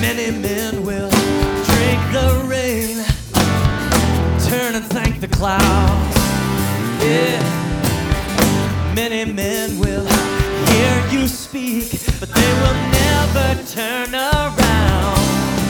Many men will drink the rain, turn and thank the clouds. Yeah. Many men will hear you speak, but they will never turn around.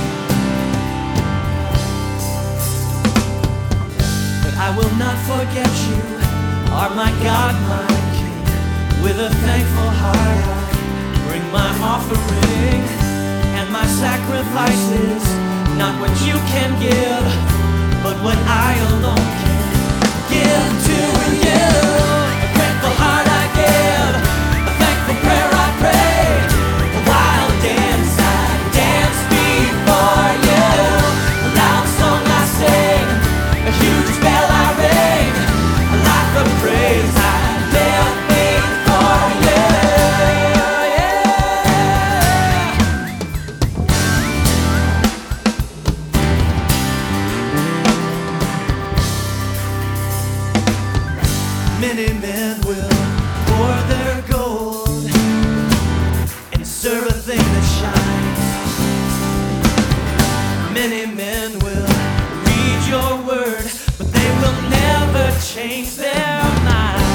But I will not forget you, are my God, my King. With a thankful heart I bring my offering, and my sacrifice is not what you can give, but what I alone can give to you. A grateful heart I give, a thankful prayer I pray, a wild dance I dance before you, a loud song I sing, a huge bell I ring, a life of praise I live before you. Many men will pour their gold and serve a thing that shines. Many men will read your word, but they will never change their mind.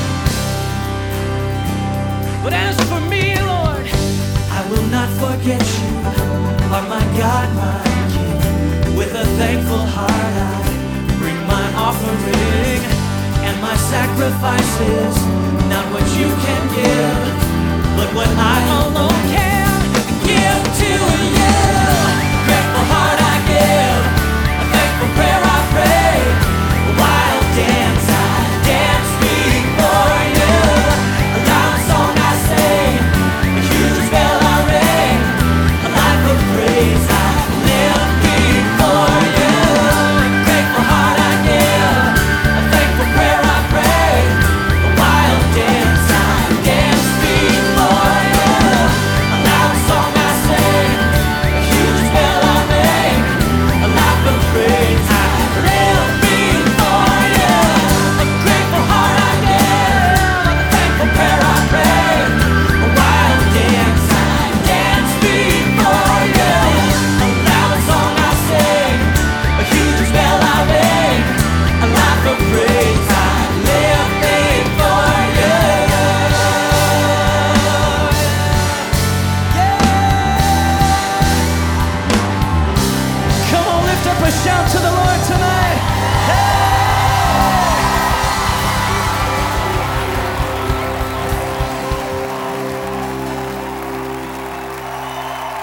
But as for me, Lord, I will not forget you, are my God, my King. With a thankful heart I bring my offering, and my sacrifice is not what you can give, but what I alone can.